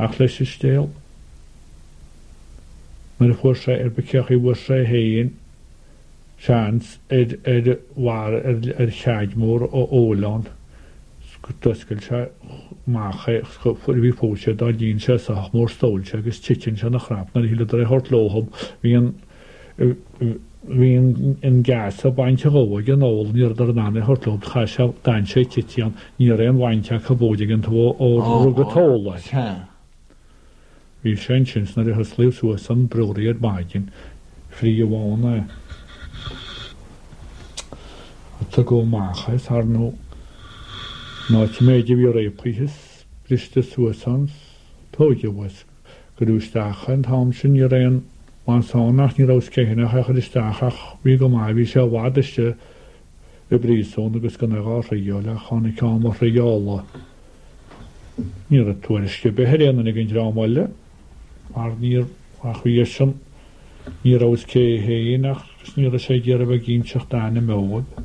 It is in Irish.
ach leis is stéal. Mar a fuair sé beceach I bhuair sé héin seans war chead mór ó Ólan dysgol sé macha bhí fóise dá dín sé sa mór stóilse agus titin se nach chrap na híle ar hort lóham hín in gas a bainte hóig an óil níor ar nána hortlób cha se dain sé titian ní an bhainte cabóide an tó ó rugatóla. Bhí sé sins na a slíú san breíad maidin frí bhána. Tá go máchas ar nó méidir bhí réipchas briste suasans tóide was goúisteach an tám sin ar réon mánsánach ní ráscéhanna chechad isteachach bhí go mai bhí sé bhhaiste i brísón agus gan gá réála chána cáam a réála. Ní a tuaiste behéanana gin rámáile mar níor a chuí sin ní ráscé héanaach gus ní a sé ggéar a bh gínseach dána mód.